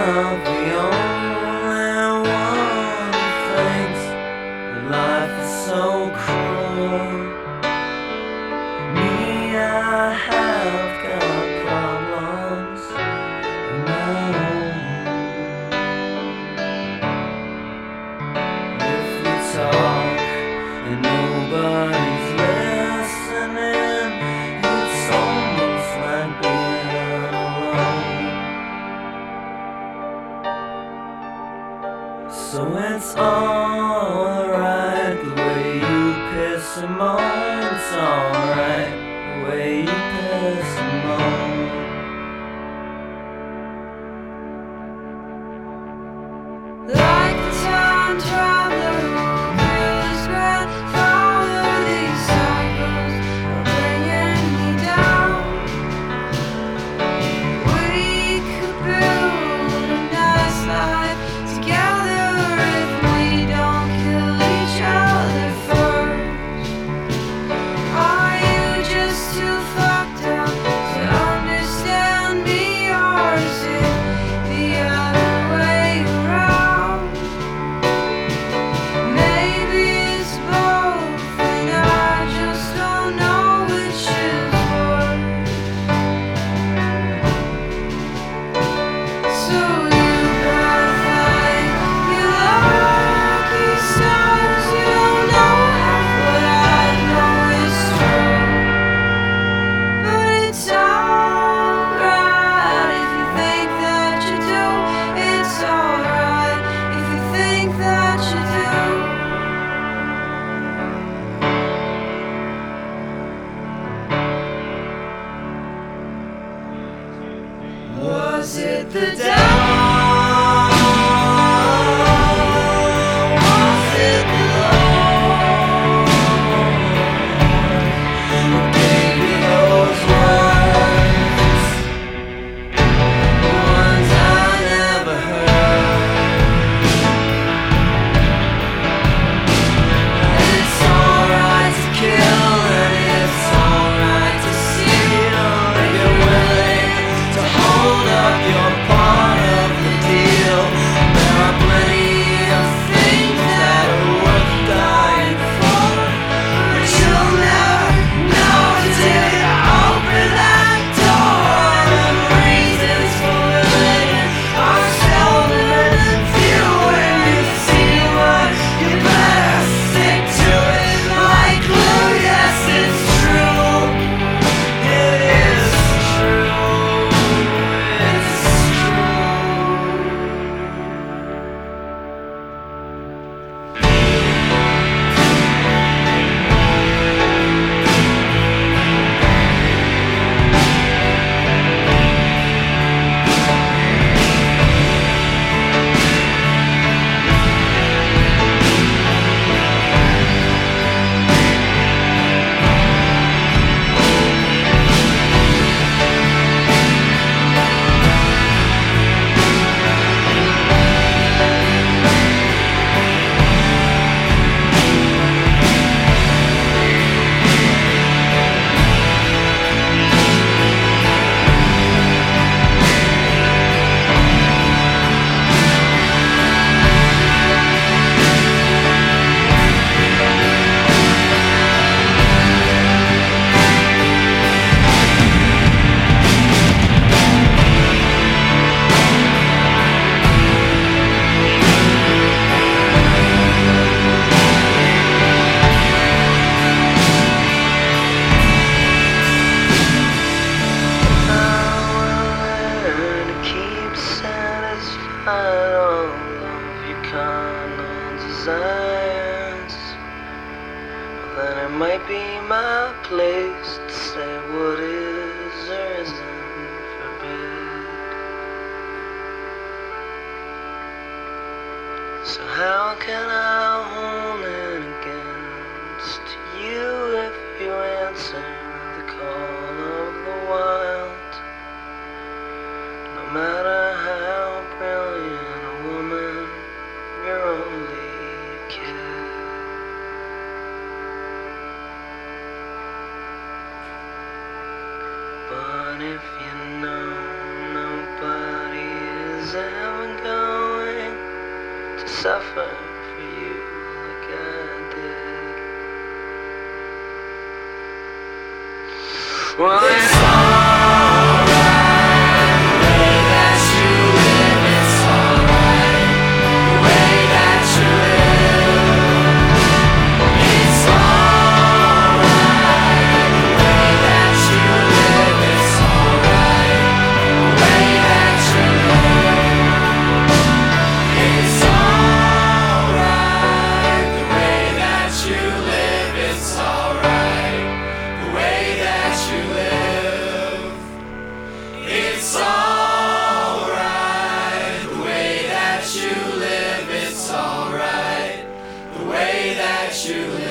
not the only one who thinks that life is so cruel. Me, I have got problems of my own. If we talk and nobody's listening, it's almost like being alone. So it's alright the way you piss and moan. It's alright the way you piss and moan. Like the time traveler who is grandfather, these cycles are bringing me down. We could build a nice life together if we don't kill each other first. Are you just too fucked up to understand me, or is it the other way around? Maybe it's both, and I just don't know which is worse. So you both like your lucky stars. You don't know half what I know is true, but it's alright if you think that you do. It's alright if you think that you do. Was it the down? Was it the low? Who gave you those words? Ones I never heard. It's alright to kill, and it's alright to steal if you're willing to hold up your part of the deal. There are plenty of things that are worth dying for, but you'll never know till you open that door. The reasons for living are seldom and few. When you see one, you better stick to it like glue. Yes, it's true. It is true. It's all of your carnal desires, then it might be my place to say what is or isn't forbid. So how can I hold it against you if you answer the call of the wild? No matter how brilliant a woman, you're only a kid. But if you know nobody is ever suffer for you like I did. Well, it's alright the way that you live. It's alright the way that you live. It's alright the way that you live. It's alright the way that you live. It's alright the way that you live. It's alright the way that you live. It's alright the way that you live. It's alright the way that you live.